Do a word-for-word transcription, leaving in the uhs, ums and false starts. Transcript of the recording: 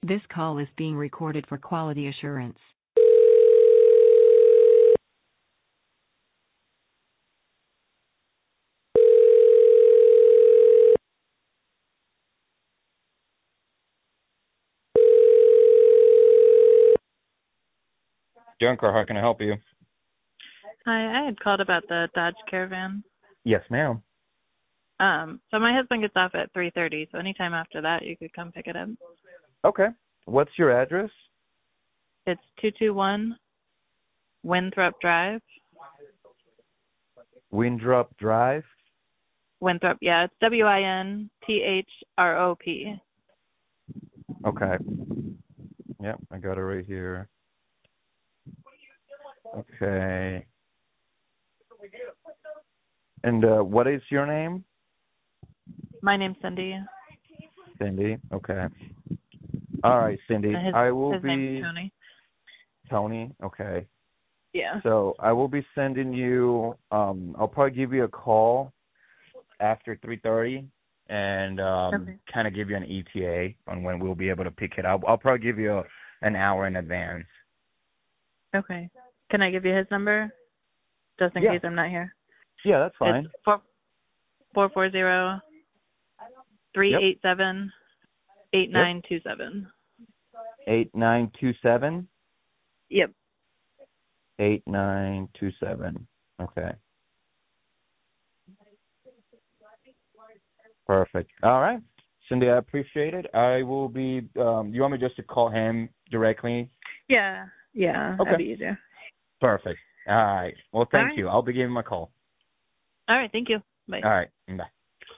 This call is being recorded for quality assurance. Junker, how can I help you? Hi, I had called about the Dodge Caravan. Yes, ma'am. Um, so my husband gets off at three thirty, so anytime after that you could come pick it up. Okay. What's your address? It's two two one Winthrop Drive. Winthrop Drive? Winthrop, yeah, it's W I N T H R O P. Okay. Yep, I got it right here. Okay. And uh, what is your name? My name's Cindy. Cindy. Okay. All right, Cindy. His, I will his be name's Tony. Tony. Okay. Yeah. So I will be sending you. Um, I'll probably give you a call after three thirty, and um, Okay. kind of give you an E T A on when we'll be able to pick it up. I'll probably give you a, an hour in advance. Okay. Can I give you his number? Just in Yeah. case I'm not here. Yeah, that's fine. It's four four four zero three eight seven eight nine two seven. Eight nine two seven. Yep. Eight nine two seven. Okay. Perfect. All right, Cindy, I appreciate it. I will be. Um, you want me just to call him directly? Yeah. Yeah. Okay. That'd be easier. Perfect. All right. Well, thank right. you. I'll be giving him a call. All right. Thank you. Bye. All right. Bye.